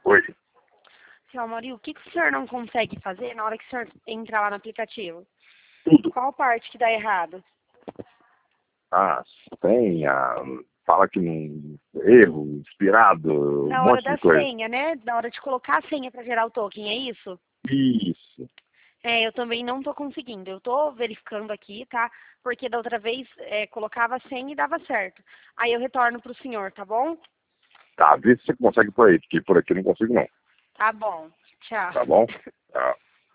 Oi. Senhor Mauri, o que o senhor não consegue fazer na hora que o senhor entra lá no aplicativo? Tudo. Qual parte que dá errado? Senha, fala que não... Erro, inspirado, um Na hora monte da de coisa. senha, né? Na hora de colocar a senha para gerar o token, é isso? Isso. Eu também não tô conseguindo. Eu tô verificando aqui, tá? Porque da outra vez colocava a senha e dava certo. Aí eu retorno pro senhor, tá bom? Tá, vê se você consegue por aí, porque por aqui eu não consigo não. Tá bom. Tchau. Tá bom? Tá.